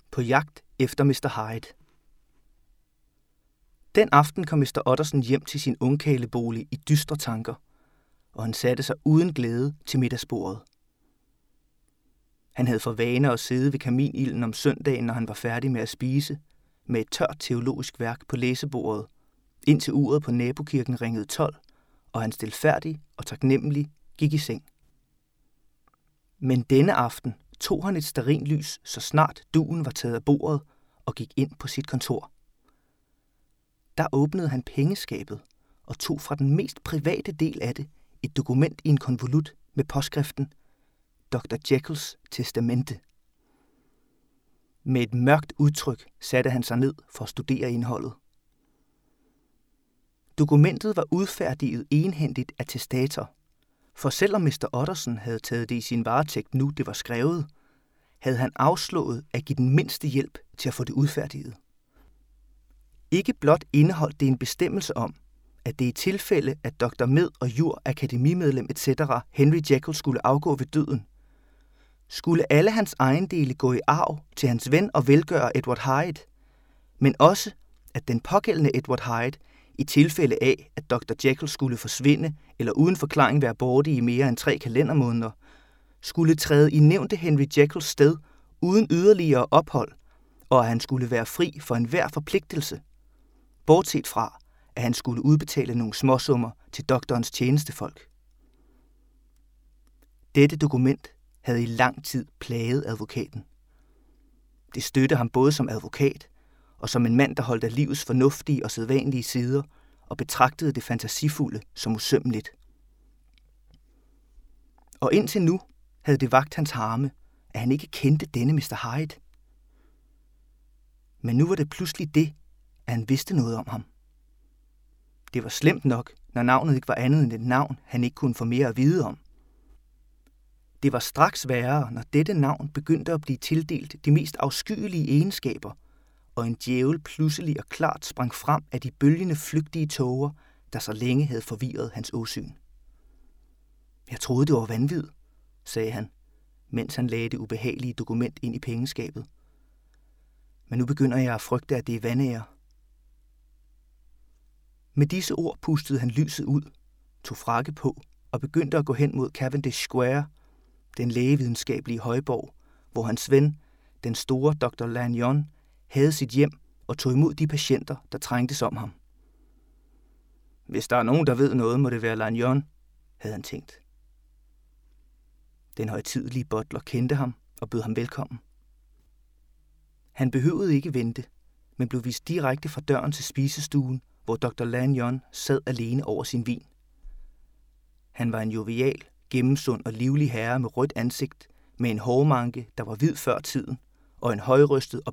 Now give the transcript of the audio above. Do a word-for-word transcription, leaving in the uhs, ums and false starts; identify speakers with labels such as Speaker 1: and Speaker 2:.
Speaker 1: På jagt efter mister Hyde. Den aften kom mister Utterson hjem til sin ungkarlebolig i dystre tanker, og han satte sig uden glæde til middagsbordet. Han havde for vane at sidde ved kaminilden om søndagen, når han var færdig med at spise, med et tørt teologisk værk på læsebordet, indtil uret på nabokirken ringede tolv, og han stilfærdig og taknemmelig gik i seng. Men denne aften tog han et stearinlys, så snart dugen var taget af bordet, og gik ind på sit kontor. Der åbnede han pengeskabet og tog fra den mest private del af det et dokument i en konvolut med påskriften doktor Jekylls testamente. Med et mørkt udtryk satte han sig ned for at studere indholdet. Dokumentet var udfærdiget enhændigt af testator, for selvom mister Utterson havde taget det i sin varetægt nu, det var skrevet, havde han afslået at give den mindste hjælp til at få det udfærdiget. Ikke blot indeholdt det en bestemmelse om, at det i tilfælde, at doktor Med og Jur, akademimedlem et cetera, Henry Jekyll skulle afgå ved døden, skulle alle hans ejendele gå i arv til hans ven og velgører Edward Hyde, men også, at den pågældende Edward Hyde, i tilfælde af, at doktor Jekyll skulle forsvinde eller uden forklaring være borte i mere end tre kalendermåneder, skulle træde i nævnte Henry Jekylls sted uden yderligere ophold, og at han skulle være fri for enhver forpligtelse, bortset fra, at han skulle udbetale nogle småsummer til doktorens tjenestefolk. Dette dokument havde i lang tid plaget advokaten. Det stødte ham både som advokat og som en mand, der holdt af livets fornuftige og sædvanlige sider og betragtede det fantasifulde som usømmeligt. Og indtil nu havde det vakt hans harme, at han ikke kendte denne mister Hyde. Men nu var det pludselig det, at han vidste noget om ham. Det var slemt nok, når navnet ikke var andet end et navn, han ikke kunne få mere at vide om. Det var straks værre, når dette navn begyndte at blive tildelt de mest afskyelige egenskaber, og en djævel pludselig og klart sprang frem af de bølgende flygtige tåger, der så længe havde forvirret hans åsyn. Jeg troede, det var vanvid, sagde han, mens han lagde det ubehagelige dokument ind i pengeskabet. Men nu begynder jeg at frygte, at det er vandære. Med disse ord pustede han lyset ud, tog frakke på og begyndte at gå hen mod Cavendish Square, den lægevidenskabelige højborg, hvor hans ven, den store doktor Lanyon, havde sit hjem og tog imod de patienter, der trængtes om ham. Hvis der er nogen, der ved noget, må det være Lanyon, havde han tænkt. Den højtidelige butler kendte ham og bød ham velkommen. Han behøvede ikke vente, men blev vist direkte fra døren til spisestuen, hvor doktor Lanyon sad alene over sin vin. Han var en jovial, gennemsund og livlig herre med rødt ansigt, med en hårmanke, der var hvid før tiden, og en højrystet og